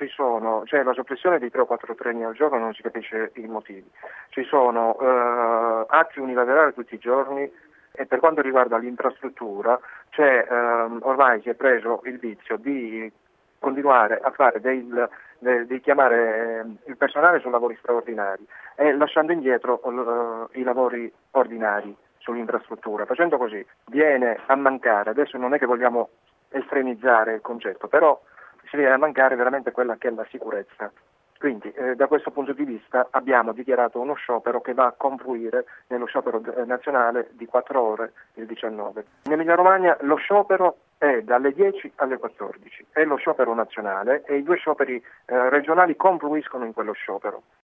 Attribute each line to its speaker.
Speaker 1: c'è la soppressione di 3 o 4 treni al giorno, non si capisce i motivi. Ci sono atti unilaterali tutti i giorni e per quanto riguarda l'infrastruttura ormai si è preso il vizio di continuare a fare di chiamare il personale su lavori straordinari e lasciando indietro i lavori ordinari sull'infrastruttura. Facendo così viene a mancare, adesso non è che vogliamo estremizzare il concetto, però si viene a mancare veramente quella che è la sicurezza. Quindi da questo punto di vista abbiamo dichiarato uno sciopero che va a confluire nello sciopero nazionale di 4 ore il 19. In Emilia Romagna lo sciopero è dalle 10 alle 14, è lo sciopero nazionale e i 2 scioperi regionali confluiscono in quello sciopero.